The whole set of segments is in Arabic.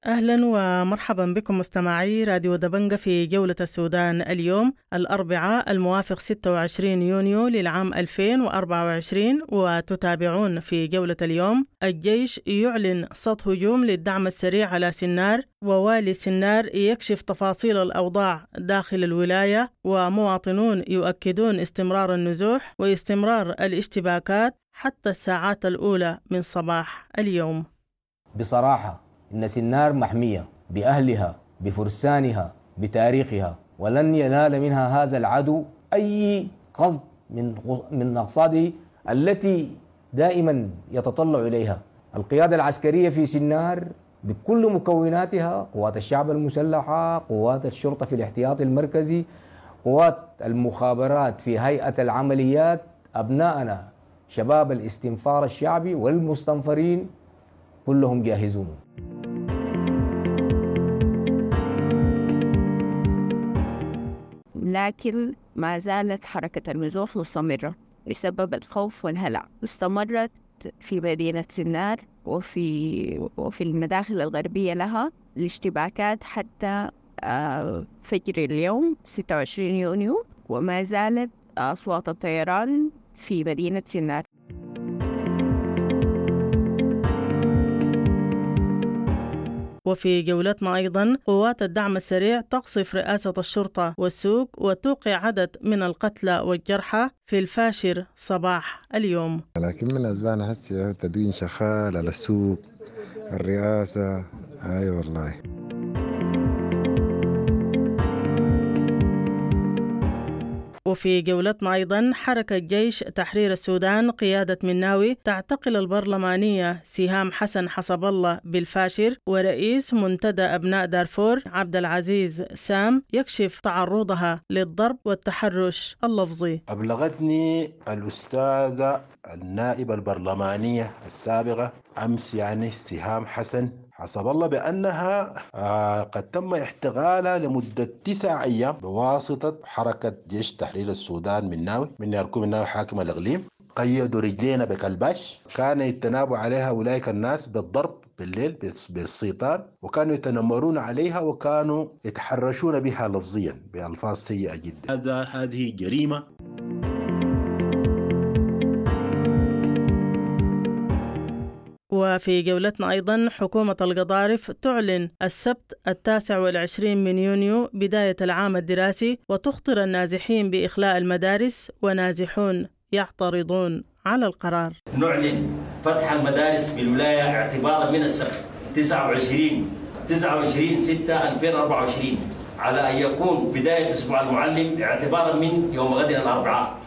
أهلا ومرحبا بكم مستمعي راديو دبنجة في جولة السودان اليوم الأربعاء الموافق 26 يونيو للعام 2024. وتتابعون في جولة اليوم: الجيش يعلن سطو هجوم للدعم السريع على سنار، ووالي سنار يكشف تفاصيل الأوضاع داخل الولاية، ومواطنون يؤكدون استمرار النزوح واستمرار الاشتباكات حتى الساعات الأولى من صباح اليوم. بصراحة إن سنار محمية بأهلها بفرسانها بتاريخها، ولن ينال منها هذا العدو أي قصد من أقصاده التي دائما يتطلع إليها. القيادة العسكرية في سنار بكل مكوناتها، قوات الشعب المسلحة، قوات الشرطة في الاحتياط المركزي، قوات المخابرات في هيئة العمليات، أبناءنا شباب الاستنفار الشعبي والمستنفرين كلهم جاهزون. لكن ما زالت حركة النزوح مستمرة بسبب الخوف والهلع. استمرت في مدينة سنار وفي المداخل الغربية لها الاشتباكات حتى فجر اليوم 26 يونيو، وما زالت أصوات الطيران في مدينة سنار. وفي جولتنا أيضا: قوات الدعم السريع تقصف رئاسة الشرطة والسوق وتوقع عدد من القتلى والجرحى في الفاشر صباح اليوم. لكن من الأسباب هسه تدوين شغال على السوق الرئاسة. أي والله. وفي جولتنا أيضا: حركة جيش تحرير السودان قيادة مناوي تعتقل البرلمانية سهام حسن حسب الله بالفاشر، ورئيس منتدى أبناء دارفور عبد العزيز سام يكشف تعرضها للضرب والتحرش اللفظي. أبلغتني الأستاذة النائبة البرلمانية السابقة أمس سهام حسن حسب الله بأنها قد تم احتغالها لمدة 9 أيام بواسطة حركة جيش تحرير السودان من يكون مناوي حاكم الإقليم. قيدوا رجلينا بكلباش، كان يتنابوا عليها أولئك الناس بالضرب بالليل بالسيطان، وكانوا يتنمرون عليها وكانوا يتحرشون بها لفظيا بألفاظ سيئة جدا. هذه جريمة. وفي جولتنا أيضا: حكومة القضارف تعلن السبت 29 من يونيو بداية العام الدراسي، وتخطر النازحين بإخلاء المدارس، ونازحون يعترضون على القرار. نعلن فتح المدارس بالولاية اعتبارا من السبت 29/6/2024 على أن يكون بداية أسبوع المعلم اعتبارا من يوم غد الأربعاء.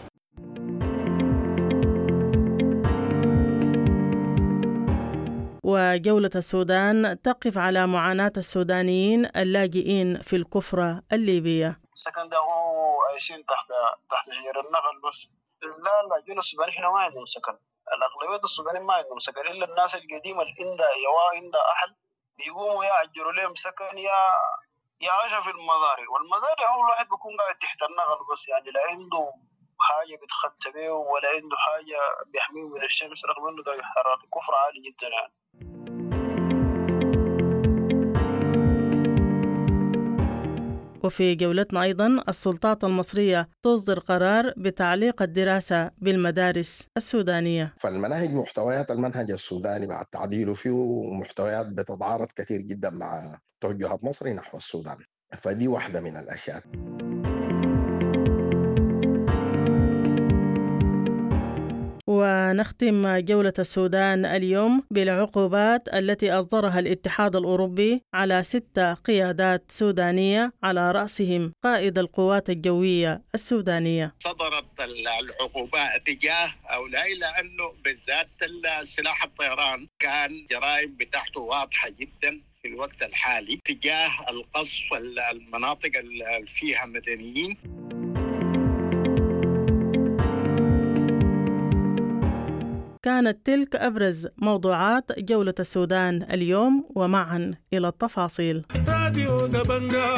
وجولة السودان تقف على معاناة السودانيين اللاجئين في الكفرة الليبية. سكن ده هو عايشين تحت شجر النخل بس. لا جنوب السودان احنا ما عندهم سكن، الأغلبية السودانيين ما عندهم سكن إلا الناس القديمة اللي عندها أهل بيقوموا يأجروا لهم سكن يا يعيشوا في المزارع، والمزارع هو الواحد بيكون قاعد تحت النخل بس، لا عنده حاجة بيتخطى بيه ولا عنده حاجة بيحميه من الشمس، رغم إنه درجة حرارة الكفر عالي جدا وفي جولتنا أيضا: السلطات المصرية تصدر قرار بتعليق الدراسة بالمدارس السودانية. فالمناهج محتويات المنهج السوداني بعد تعديله فيه محتويات بتتعارض كثير جدا مع توجهات مصر نحو السودان، فدي واحدة من الأشياء. ونختم جولة السودان اليوم بالعقوبات التي أصدرها الاتحاد الأوروبي على 6 قيادات سودانية على رأسهم قائد القوات الجوية السودانية. صدرت العقوبات تجاه هؤلاء لأنه بالذات سلاح الطيران كان جرائم بتاعته واضحة جدا في الوقت الحالي تجاه القصف المناطق اللي فيها مدنيين. كانت تلك أبرز موضوعات جولة السودان اليوم، ومعا إلى التفاصيل. راديو دبنجة.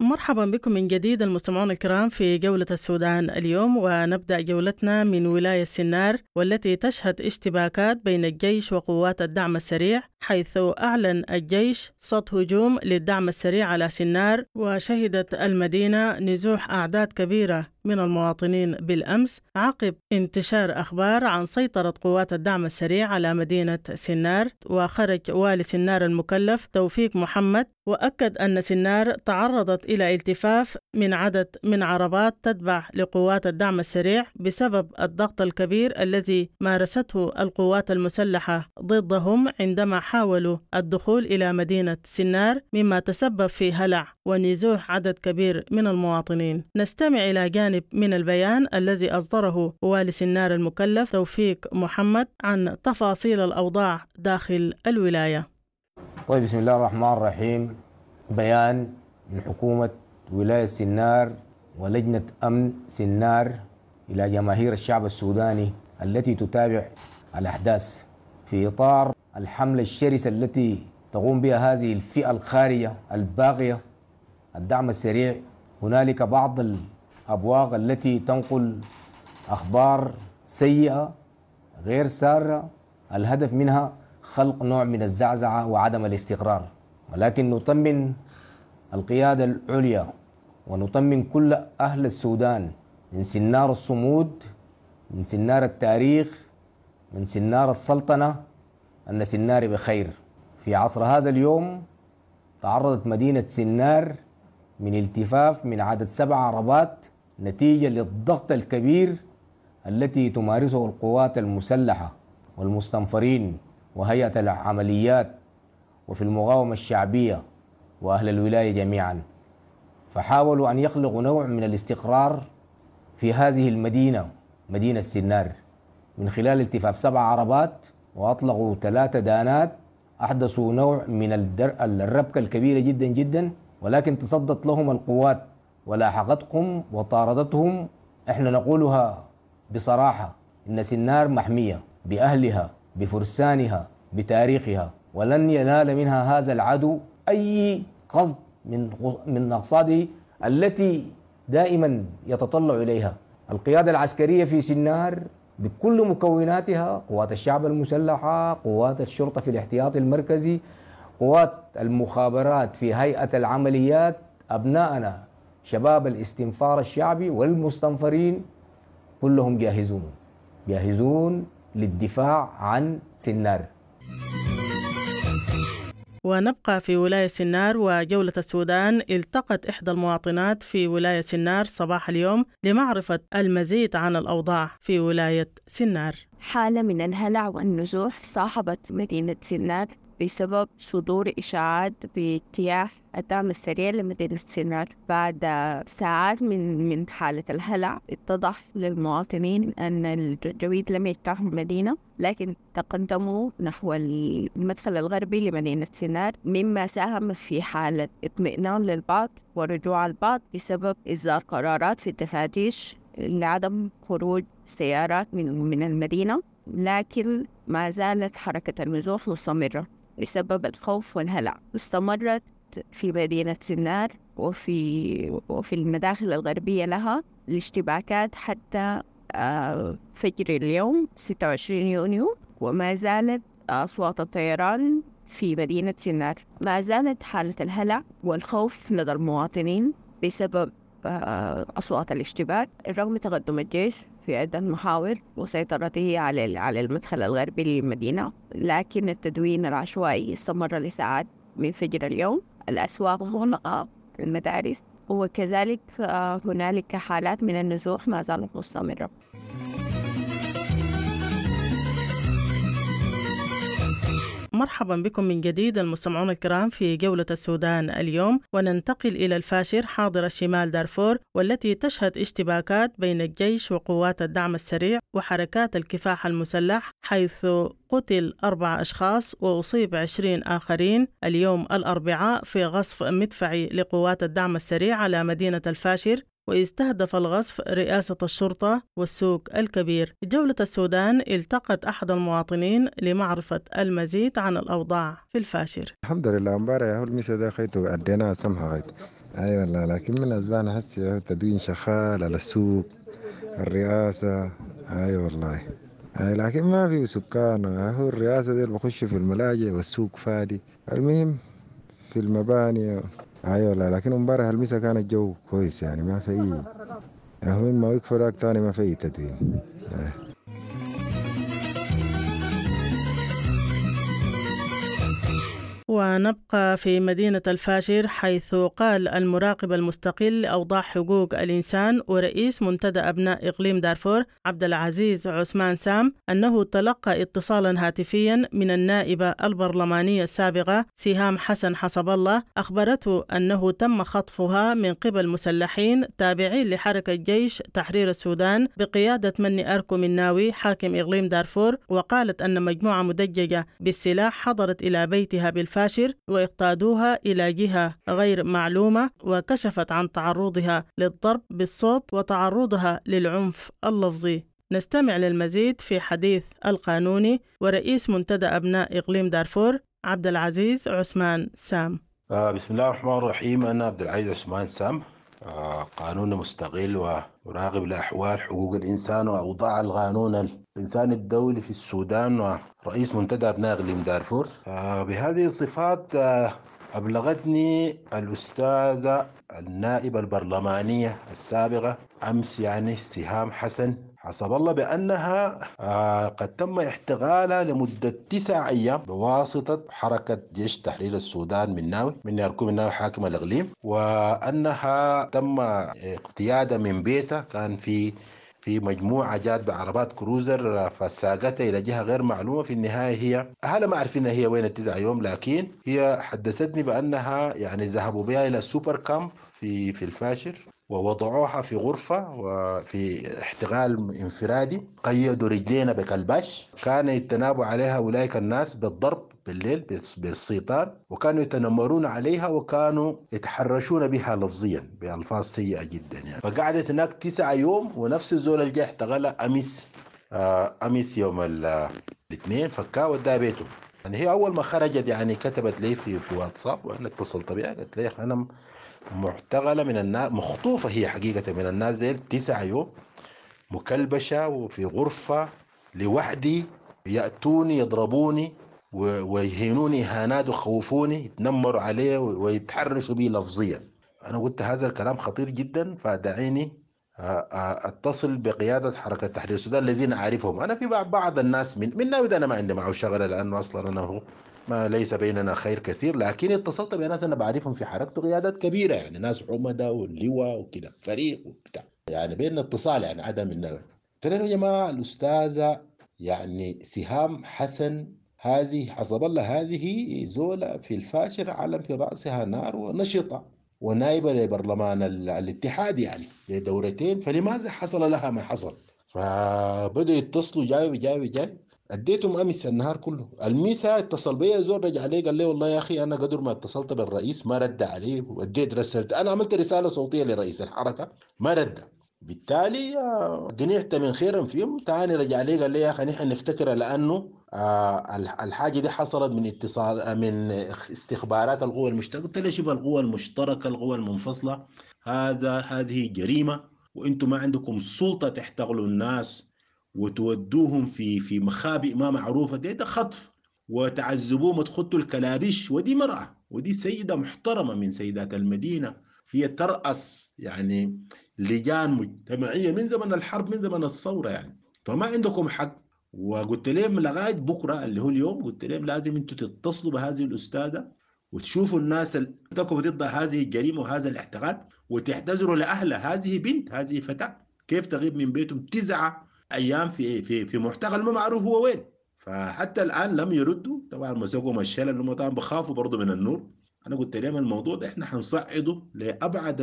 مرحبا بكم من جديد المستمعون الكرام في جولة السودان اليوم، ونبدأ جولتنا من ولاية سنار والتي تشهد اشتباكات بين الجيش وقوات الدعم السريع، حيث أعلن الجيش صد هجوم للدعم السريع على سنار، وشهدت المدينة نزوح أعداد كبيرة من المواطنين بالأمس عقب انتشار أخبار عن سيطرة قوات الدعم السريع على مدينة سنار. وخرج والي سنار المكلف توفيق محمد وأكد أن سنار تعرضت إلى التفاف من عدد من عربات تتبع لقوات الدعم السريع بسبب الضغط الكبير الذي مارسته القوات المسلحة ضدهم عندما حاولوا الدخول إلى مدينة سنار، مما تسبب في هلع ونزوح عدد كبير من المواطنين. نستمع إلى جانب من البيان الذي أصدره والي سنار المكلف توفيق محمد عن تفاصيل الأوضاع داخل الولاية. طيب، بسم الله الرحمن الرحيم. بيان من حكومة ولاية سنار ولجنة أمن سنار إلى جماهير الشعب السوداني التي تتابع الأحداث في إطار الحملة الشرسة التي تقوم بها هذه الفئة الخارجة الباغية الدعم السريع. هنالك بعض الأبواق التي تنقل أخبار سيئة غير سارة، الهدف منها خلق نوع من الزعزعة وعدم الاستقرار، ولكن نطمن القيادة العليا ونطمن كل أهل السودان من سنار الصمود، من سنار التاريخ، من سنار السلطنة، أن سنار بخير. في عصر هذا اليوم تعرضت مدينة سنار من التفاف من عدد 7 عربات نتيجة للضغط الكبير التي تمارسه القوات المسلحة والمستنفرين وهيئة العمليات وفي المقاومة الشعبية وأهل الولاية جميعا، فحاولوا أن يخلقوا نوع من الاستقرار في هذه المدينة، مدينة سنار، من خلال التفاف 7 عربات، وأطلقوا 3 دانات، أحدثوا نوع من الربكة الكبيرة جدا جدا، ولكن تصدت لهم القوات ولاحقتهم وطاردتهم. احنا نقولها بصراحة إن سنار محمية بأهلها بفرسانها بتاريخها، ولن ينال منها هذا العدو أي قصد من أقصاده التي دائما يتطلع إليها. القيادة العسكرية في سنار بكل مكوناتها، قوات الشعب المسلحة، قوات الشرطة في الاحتياط المركزي، قوات المخابرات في هيئة العمليات، أبناءنا شباب الاستنفار الشعبي والمستنفرين، كلهم جاهزون للدفاع عن سنار. ونبقى في ولاية سنار وجولة السودان. التقت إحدى المواطنات في ولاية سنار صباح اليوم لمعرفة المزيد عن الأوضاع في ولاية سنار. حالة من الهلع والنزوح صاحبت مدينة سنار بسبب صدور إشاعات باتجاه الدعم السريع لمدينة سنار. بعد ساعات من حالة الهلع اتضح للمواطنين أن الجويد لم يجتاح المدينة، لكن تقدموا نحو المدخل الغربي لمدينة سنار، مما ساهم في حالة اطمئنان للبعض ورجوع البعض بسبب إصدار قرارات في التفتيش لعدم خروج سيارات من المدينة. لكن ما زالت حركة النزوح مستمرة بسبب الخوف والهلع. استمرت في مدينة سنار وفي المداخل الغربية لها الاشتباكات حتى فجر اليوم 26 يونيو، وما زالت أصوات الطيران في مدينة سنار. ما زالت حالة الهلع والخوف لدى المواطنين بسبب أصوات الاشتباك، رغم تقدم الجيش في عدة محاور وسيطرته على المدخل الغربي للمدينة، لكن التدوين العشوائي استمر لساعات من فجر اليوم. الأسواق مغلقة، المدارس، وكذلك هنالك حالات من النزوح ما زالت مستمرة. مرحبا بكم من جديد المستمعون الكرام في جولة السودان اليوم، وننتقل إلى الفاشر حاضر شمال دارفور، والتي تشهد اشتباكات بين الجيش وقوات الدعم السريع وحركات الكفاح المسلح، حيث قتل 4 أشخاص وأصيب 20 آخرين اليوم الأربعاء في غصف مدفعي لقوات الدعم السريع على مدينة الفاشر، ويستهدف الغصف رئاسة الشرطة والسوق الكبير. جولة السودان التقت أحد المواطنين لمعرفة المزيد عن الأوضاع في الفاشر. الحمد لله، امبارح يا المسا ده خيتو ادينا سمحه خيت أي والله، لكن من أسباب حسي التدوين شغال على السوق الرئاسة. أي والله. أي لكن ما في سكان، هو الرئاسة دي بخش في الملاجئ والسوق فادي. المهم في المباني. أي والله، لكن امبارح المسا كان الجو كويس يعني ما في أي. المهم ما يكفي راك تاني ما في أي تدوين. ونبقى في مدينة الفاشر، حيث قال المراقب المستقل لأوضاع حقوق الإنسان ورئيس منتدى أبناء إقليم دارفور عبد العزيز عثمان سام أنه تلقى اتصالا هاتفيا من النائبة البرلمانية السابقة سهام حسن حسب الله، أخبرته أنه تم خطفها من قبل مسلحين تابعين لحركة جيش تحرير السودان بقيادة مني أركو مناوي حاكم إقليم دارفور، وقالت أن مجموعة مدججة بالسلاح حضرت إلى بيتها بالفاشر واقتادوها إلى جهة غير معلومة، وكشفت عن تعرضها للضرب بالصوت وتعرضها للعنف اللفظي. نستمع للمزيد في حديث القانوني ورئيس منتدى أبناء إقليم دارفور عبد العزيز عثمان سام. بسم الله الرحمن الرحيم. أنا عبد العزيز عثمان سام، قانوني مستقل ومراقب لأحوال حقوق الإنسان وأوضاع القانون الإنساني الدولي في السودان ورئيس منتدى أبناء إقليم دارفور. بهذه الصفات أبلغتني الأستاذة النائبة البرلمانية السابقة أمس يعني سهام حسن حسب الله بأنها قد تم احتغالها لمدة 9 أيام بواسطة حركة جيش تحرير السودان من يركو مناوي حاكم الإقليم، وأنها تم اقتيادها من بيتها. كان في مجموعة جات بعربات كروزر فساقتها إلى جهة غير معلومة. في النهاية هي أهلا ما عارفين هي وين ال9 يوم، لكن هي حدثتني بأنها يعني ذهبوا بها إلى سوبر كامب في الفاشر ووضعوها في غرفة وفي احتغال انفرادي. قيدوا رجلينا بكلباش، كانوا يتنابوا عليها أولئك الناس بالضرب بالليل بالسيطان، وكانوا يتنمرون عليها وكانوا يتحرشون بها لفظيا بألفاظ سيئة جدا يعني. فقعدت هناك 9 يوم، ونفس الزول اللي جاي احتغلها أمس يوم الاثنين فكاه وداها بيته. يعني هي أول ما خرجت يعني كتبت لي في واتساب، وأنا اتصلت بها قلت لي أنا محتغلة من الناس، مخطوفة هي حقيقة من الناس ديل 9 يوم، مكلبشة وفي غرفة لوحدي، يأتوني يضربوني ويهينوني إهانات ويخوفوني، يتنمروا عليه ويتحرشوا بي لفظيا. أنا قلت هذا الكلام خطير جدا، فدعيني اتصل بقيادة حركة تحرير السودان الذين أعرفهم. أنا في بعض الناس من ناوي أنا ما عندي معه شغلة، لأنه أصلا أنا هو ما ليس بيننا خير كثير، لكن اتصلت بناس أنا بعرفهم في حركته قيادات كبيرة، يعني ناس عمدة واللواء وكده فريق وبتاع، يعني بيننا اتصال يعني عدم النوع. قلت لهم يا جماعة الأستاذة يعني سهام حسن هذه حسب الله هذه زولة في الفاشر علم في رأسها نار ونشطة ونائبة لبرلمان الاتحاد يعني لدورتين، فلماذا حصل لها ما حصل؟ فبدأوا يتصلوا جاي اديتهم امس النهار كله. الميسا اتصل بي زول رجع عليه قال لي والله يا اخي انا قدر ما اتصلت بالرئيس ما رد عليه، واديت رسلت انا عملت رساله صوتيه لرئيس الحركه ما رد. بالتالي قنعت من خيرا فيهم. تاني رجع لي قال لي يا اخي نحن نفتكر لانه الحاجه دي حصلت من اتصال من استخبارات القوى المشتركه. قلت له شوف القوى المشتركه القوى المنفصله هذه جريمه، وانتم ما عندكم سلطه تحتغلوا الناس وتودوهم في مخابئ ما معروفة. ده خطف، وتعذبوهم وتخطوا الكلابش. ودي مرأة ودي سيدة محترمة من سيدات المدينة، هي ترأس يعني لجان مجتمعية من زمن الحرب من زمن الثورة يعني. فما عندكم حق. وقلت لهم لغاية بكرة اللي هو اليوم قلت لهم لازم انتوا تتصلوا بهذه الأستاذة وتشوفوا الناس اللي تقفوا ضد هذه الجريمة وهذا الاحتغال وتحتذروا لأهلها. هذه بنت، هذه فتاة كيف تغيب من بيتهم 9 أيام في محتغل ما معروف هو وين. فحتى الآن لم يردوا. طبعا مسكوا الشلل اللي هم طبعا بخافوا برضه من النور. أنا قلت لهم الموضوع ده إحنا حنصعده لأبعد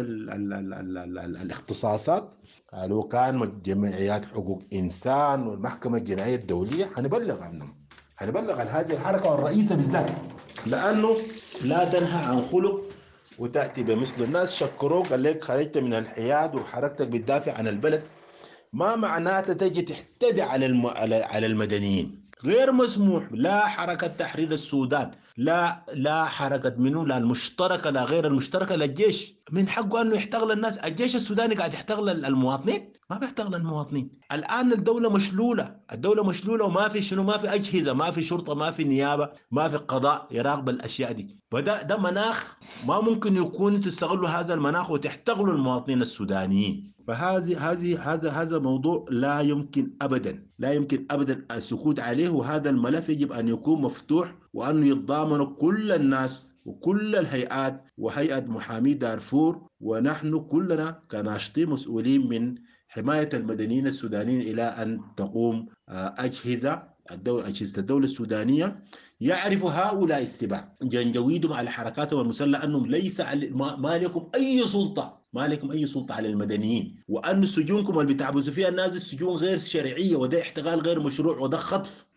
الاختصاصات. لو كان جمعيات حقوق إنسان والمحكمة الجنائية الدولية حنبلغ عنهم، حنبلغ عن هذه الحركة والرئيسة بالذات، لأنه لا تنهى عن خلق وتأتي بمثل. الناس شكروك قال لك خرجت من الحياد وحركتك بتدافع عن البلد، ما معناته تجي تحتدي على المدنيين. غير مسموح. لا حركة تحرير السودان لا حركة منه لا المشتركة لا غير المشتركة لا الجيش من حقه أنه يحتغل الناس. الجيش السوداني قاعد يحتغل المواطنين؟ ما بيحتغل المواطنين. الآن الدولة مشلولة وما في شنو، ما في أجهزة، ما في شرطة، ما في نيابة، ما في قضاء يراقب الأشياء دي. فده مناخ ما ممكن يكون تستغلوا هذا المناخ وتحتغلوا المواطنين السودانيين. هذا موضوع لا يمكن أبدا السكوت عليه، وهذا الملف يجب أن يكون مفتوح وأن يتضامن كل الناس وكل الهيئات وهيئة محامي دارفور، ونحن كلنا كناشطين مسؤولين من حماية المدنيين السودانيين إلى أن تقوم أجهزة الدولة السودانية يعرف هؤلاء السبع جنجويدهم على حركاتهم المسلحة أنهم ليس ما لكم أي سلطة على المدنيين، وأن سجونكم اللي بتحبسوا فيها الناس السجون غير شرعية، وده احتغال غير مشروع، وده خطف.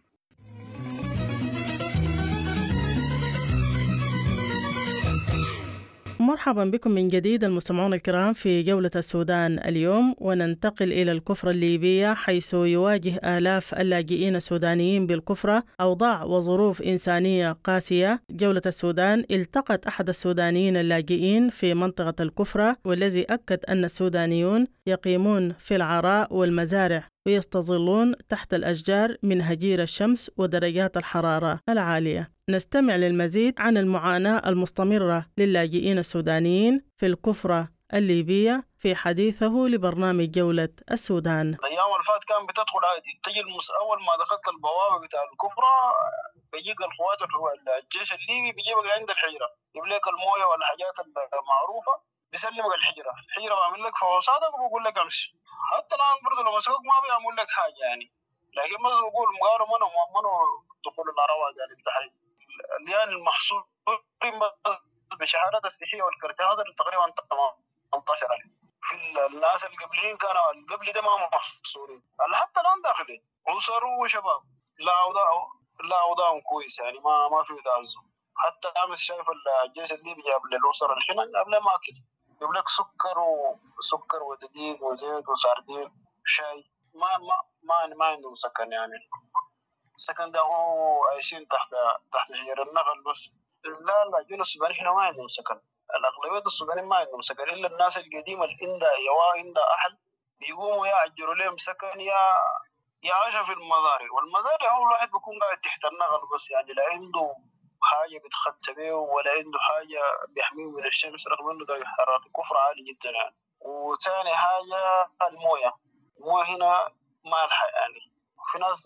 مرحبا بكم من جديد المستمعون الكرام في جولة السودان اليوم، وننتقل إلى الكفرة الليبية، حيث يواجه آلاف اللاجئين السودانيين بالكفرة أوضاع وظروف إنسانية قاسية. جولة السودان التقت أحد السودانيين اللاجئين في منطقة الكفرة، والذي أكد أن السودانيون يقيمون في العراء والمزارع ويستظلون تحت الأشجار من هجير الشمس ودرجات الحرارة العالية. نستمع للمزيد عن المعاناة المستمرة للاجئين السودانيين في الكفرة الليبية في حديثه لبرنامج جولة السودان. الأيام اللي فات كان بتدخل عادي، تجي أول ما دخلت البوابة بتاع الكفرة بيجيك القوات الجيش الليبي بيجيبك عند الحجرة، يجيب لك الموية والحاجات المعروفة، بيسلمك الحجرة بعمل لك فحوصاتك وبقول لك امشي. حتى الآن برضه لو مسكوك ما بيعمل لك حاجة يعني، لكن بس بقول مقالوا منو دخول النروات يعني التحريم. يعني المحصول بشهادات الصحية والكرت هذا تقريبا 18,000. في الناس اللي قبلين كانوا قبل ده ما محصورين، حتى الآن داخلين أسر وشباب لا أوضاعهم كويس يعني، ما في تعزم. حتى أمس شايف الجيش الليبي جاب للأسر الحين قبل ما أكل يجيب لك سكر ودقيق وزيت وسردين شاي. ما عندهم سكن يعني. السكن ده هو عايشين تحت شجر النخل بس. لا جنوب السودان احنا ما عندهم سكن. الأغلبية السودانيين ما عندهم سكن إلا الناس القديمة اللي عندها أهل بيقوموا يأجروا لهم سكن يا عاشوا في المزارع. والمزارع هو الواحد بيكون قاعد تحت النخل بس يعني، لا عنده حاجة بتخطى به ولا عنده حاجة بيحميه من الشمس، رغم إنه درجة حرارة الكفر عالي جدا يعني. وثاني حاجة الموية هنا مالحة يعني، وفي ناس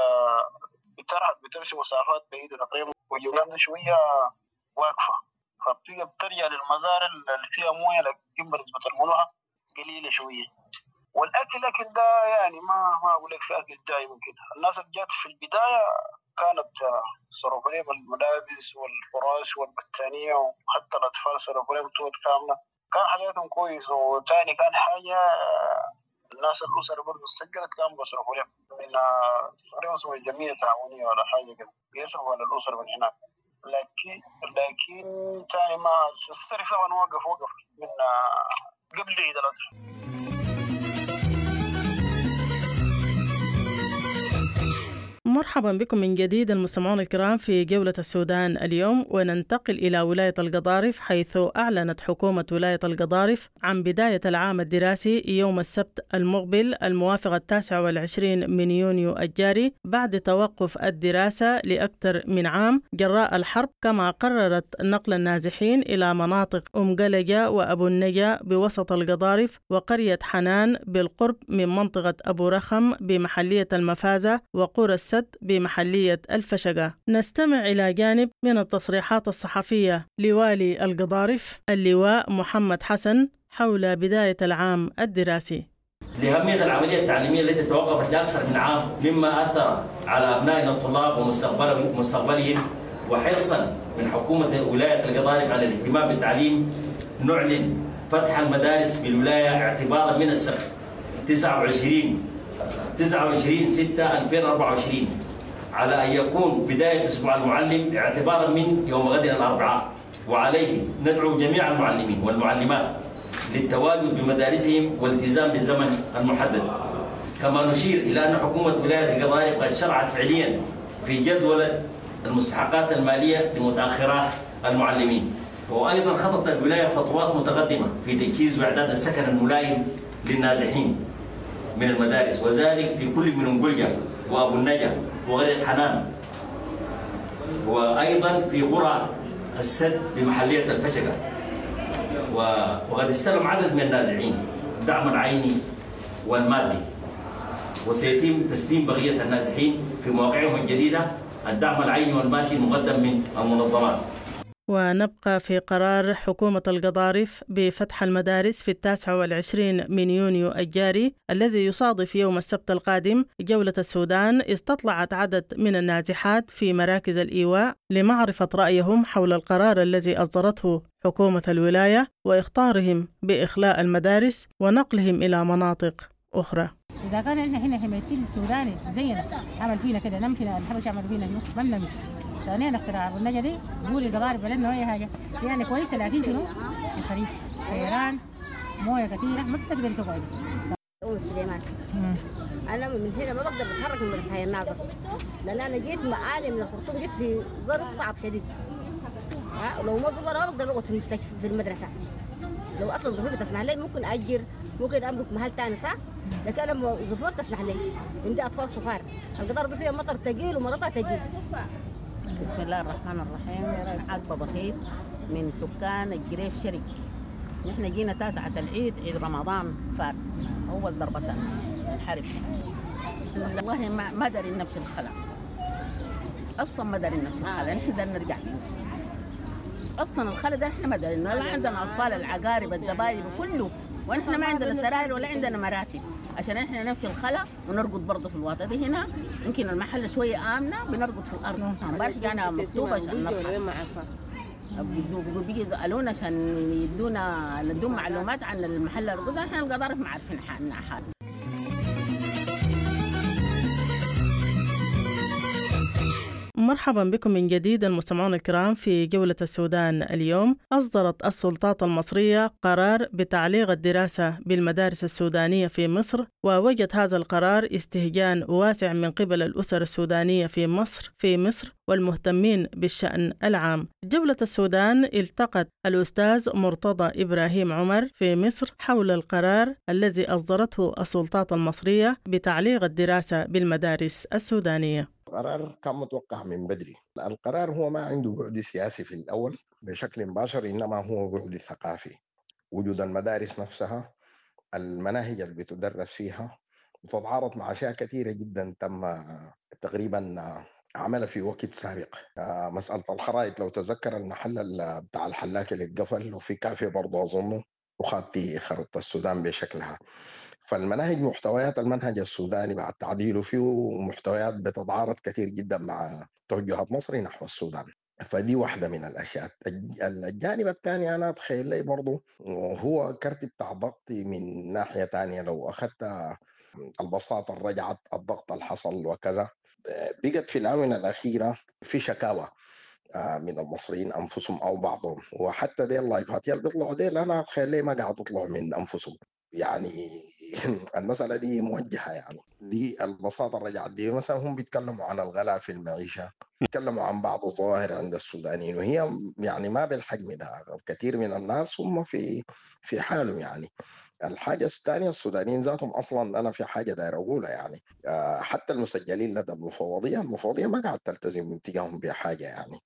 بتمشي مسافات بعيدة تقريبا وجيراننا شوية واقفة، فبترجع للمزارع اللي فيها موية لكن نسبة الملوحة قليلة شوية. والأكل ده يعني ما أقول لك في أكل دائما كده. الناس اللي جات في البداية كانت صرفوا لهم الملابس والفراش والبطانية، وحتى الأطفال صرفوا لهم توت كاملة، كان حاجاتهم كويس. وتاني كان حاجة الناس الأسر برضو السجلت كانوا بيصرفوا لهم من تقريبا اسمها جمعية تعاونية ولا حاجة كده، بيصرفوا على الأسر من هناك. لكن تاني ما الصرف طبعا وقف من قبل عيد الأضحى. مرحبا بكم من جديد المستمعون الكرام في جولة السودان اليوم، وننتقل إلى ولاية القضارف، حيث أعلنت حكومة ولاية القضارف عن بداية العام الدراسي يوم السبت المقبل الموافق 29 من يونيو الجاري، بعد توقف الدراسة لأكثر من عام جراء الحرب. كما قررت نقل النازحين إلى مناطق قلجة وأبو النجا بوسط القضارف، وقرية حنان بالقرب من منطقة أبو رخم بمحلية المفازة، وقرى السد بمحلية الفشقة. نستمع إلى جانب من التصريحات الصحفية لوالي القضارف اللواء محمد حسن حول بداية العام الدراسي. لأهمية العملية التعليمية التي توقفت لأكثر من عام، مما أثر على أبنائنا الطلاب ومستقبلهم، وحرصا من حكومة ولاية القضارف على الاهتمام بالتعليم، نعلن فتح المدارس بالولاية اعتبارا من السبت 29/6/2024 على أن يكون بداية أسبوع المعلم اعتبارا من يوم غد الأربعاء. وعليه ندعو جميع المعلمين والمعلمات للتواجد بمدارسهم والالتزام بالزمن المحدد. كما نشير إلى أن حكومة ولاية القضارف قد شرعت فعليا في جدولة المستحقات المالية لمتأخرات المعلمين، وأيضا خطط الولاية خطوات متقدمة في تجهيز وإعداد السكن الملائم للنازحين من المدارس، وذلك في كل من أنقلية وأبو النجا وغرية حنان، وأيضا في قرى السد بمحلية الفشقة. وقد استلم عدد من النازحين دعم العيني والمادي، وسيتم تسليم بقية النازحين في مواقعهم الجديدة الدعم العيني والمادي المقدم من المنظمات. ونبقى في قرار حكومة القضارف بفتح المدارس في 29 من يونيو الجاري الذي يصادف يوم السبت القادم. جولة السودان استطلعت عدد من النازحات في مراكز الإيواء لمعرفة رأيهم حول القرار الذي أصدرته حكومة الولاية وإخطارهم بإخلاء المدارس ونقلهم إلى مناطق أخرى. إذا كان هنا حمايتين السوداني زينا عمل فينا كده نمشي الحبش عمل فينا شنو ما بنمشي. ثانيا اختراع النجا دي يقول القضارب بلدنا أي حاجة يعني كويسة، لكن شنو الخريف خيران موية كثيرة ما بتقدر تقعد. سليمان أنا من هنا ما بقدر أتحرك من مرسى الناظر، لأن أنا جيت معالي من الخرطوم، جيت في ظرف صعب شديد. لو ما بقدر أقعد في المستشفى في المدرسة، لو أصلا ظروفي تسمح لي ممكن أجر، ممكن أملك محل ثاني صح، لكن أنا ظروفي تسمح لي، عندي أطفال صغار، القطار دي فيها مطر ثقيل ومرضى ثقيل. بسم الله الرحمن الرحيم. عقبة بخيت من سكان الجريف شرق. نحن جينا تاسعة العيد، عيد رمضان فات أول ضربة الحرب. والله ما دارين نمشي الخلا، أصلا ما دارين نمشي الخلا، نحن دارين نرجع بيوت. أصلا الخلا ده نحن ما دارين، لا عندنا أطفال العقارب الدبايب كله، ونحن ما عندنا سراير ولا عندنا مراتب عشان احنا نمشي الخلا ونرقد برضه في الواطه دي. هنا يمكن المحل شويه امنه بنرقد في الارض. امبارح جانا مكتوب عشان نرقد، بيجي يسالونا عشان ندون معلومات عن المحل الرقد، عشان القضارف ما عارفين حالنا. مرحبا بكم من جديد المستمعون الكرام في جولة السودان اليوم. أصدرت السلطات المصرية قرار بتعليق الدراسة بالمدارس السودانية في مصر، ووجد هذا القرار استهجان واسع من قبل الأسر السودانية في مصر والمهتمين بالشأن العام. جولة السودان التقت الأستاذ مرتضى إبراهيم عمر في مصر حول القرار الذي أصدرته السلطات المصرية بتعليق الدراسة بالمدارس السودانية. القرار كان متوقع من بدري. القرار هو ما عنده بعد سياسي في الأول بشكل مباشر، إنما هو بعد ثقافي. وجود المدارس نفسها، المناهج اللي بتدرس فيها تتعارض مع أشياء كثيرة جدا تم تقريبا عملها في وقت سابق. مسألة الخرائط، لو تذكر المحل بتاع الحلاك اللي اتقفل، وفي كافيه برضه أظنه وخاطي خريطة السودان بشكلها. فالمناهج، محتويات المنهج السوداني بعد تعديله فيه محتويات بتتعارض كثير جدا مع توجهات مصر نحو السودان. فدي واحدة من الأشياء. الجانب الثاني أنا أتخيل لي برضو هو كرت بتاع ضغط من ناحية تانية. لو أخذت البساطة رجعت الضغط اللي حصل وكذا، بقت في الآونة الأخيرة في شكاوى من المصريين أنفسهم أو بعضهم، وحتى دي اللايفات اللي بيطلعوا دي أنا أتخيل لي ما قاعد تطلعوا من أنفسهم. يعني المسألة دي موجهة، يعني دي البساطة رجعت دي. مثلا هم بيتكلموا عن الغلاء في المعيشة، بيتكلموا عن بعض الظواهر عند السودانيين، وهي يعني ما بالحجم ده. كثير من الناس هم في حالهم. يعني الحاجة الثانية، السودانيين ذاتهم أصلا أنا في حاجة داير أقولها، يعني حتى المسجلين لدى المفوضية ما قاعد تلتزم اتجاههم بحاجة يعني.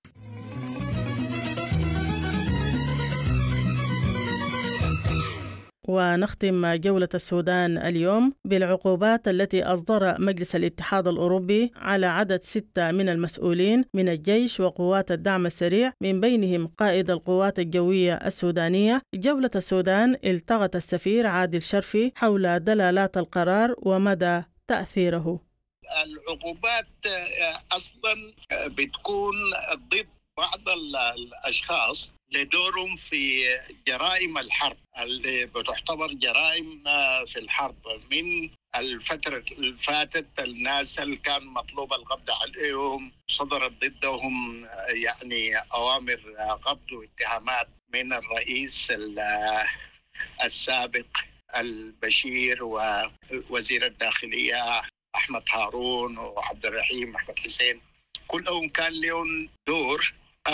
ونختم جولة السودان اليوم بالعقوبات التي أصدر مجلس الاتحاد الأوروبي على عدد 6 من المسؤولين من الجيش وقوات الدعم السريع، من بينهم قائد القوات الجوية السودانية. جولة السودان التقت السفير عادل شرفي حول دلالات القرار ومدى تأثيره. العقوبات أصلا بتكون ضد بعض الأشخاص لدورهم في جرائم الحرب اللي بتعتبر جرائم في الحرب. من الفترة اللي فاتت الناس اللي كان مطلوب القبض عليهم صدرت ضدهم يعني أوامر قبض واتهامات من الرئيس السابق البشير ووزير الداخلية أحمد هارون وعبد الرحيم أحمد حسين. كلهم كان لهم دور أو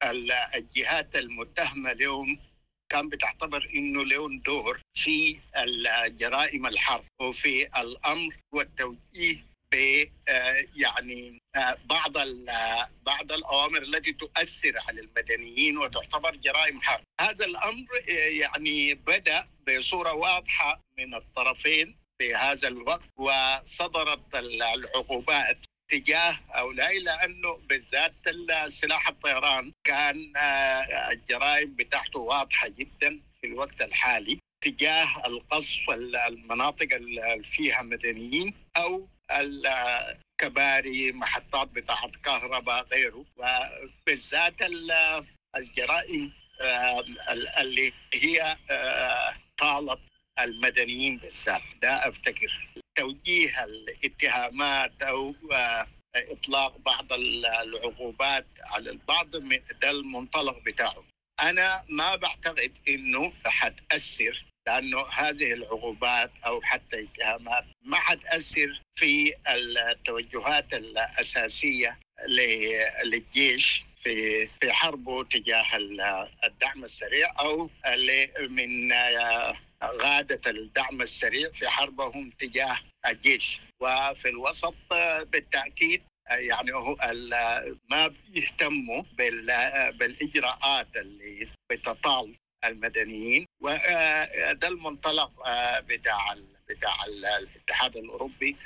الجهات المتهمة اليوم كان بتعتبر إنه لهم دور في الجرائم الحرب وفي الأمر والتوجيه ب يعني بعض الأوامر التي تؤثر على المدنيين وتعتبر جرائم حرب. هذا الأمر يعني بدأ بصورة واضحة من الطرفين في هذا الوقت، وصدرت العقوبات تجاه هؤلاء لأنه بالذات سلاح الطيران كان الجرائم بتاعته واضحة جدا في الوقت الحالي تجاه القصف المناطق اللي فيها مدنيين أو الكباري، محطات بتاعة كهرباء غيره، وبالذات الجرائم اللي هي طالت المدنيين بالذات. ده أفتكر توجيه الاتهامات أو إطلاق بعض العقوبات على البعض من ده المنطلق بتاعه. أنا ما بعتقد إنه حتأثر، لأنه هذه العقوبات أو حتى اتهامات ما حتأثر في التوجهات الأساسية للجيش في حربه تجاه الدعم السريع أو من غادة الدعم السريع في حربهم تجاه الجيش. وفي الوسط بالتأكيد يعني ما بيهتموا بالإجراءات اللي بتطال المدنيين، وده المنطلق بتاع الاتحاد الأوروبي.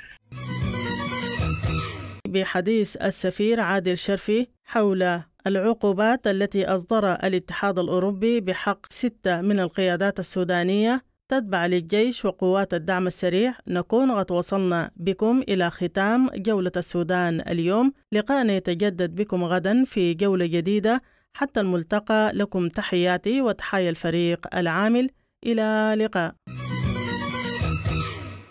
بحديث السفير عادل شرفي حول العقوبات التي أصدر الاتحاد الأوروبي بحق 6 من القيادات السودانية تتبع للجيش وقوات الدعم السريع، نكون قد وصلنا بكم إلى ختام جولة السودان اليوم. لقاءنا يتجدد بكم غدا في جولة جديدة. حتى الملتقى، لكم تحياتي وتحايا الفريق العامل. إلى اللقاء.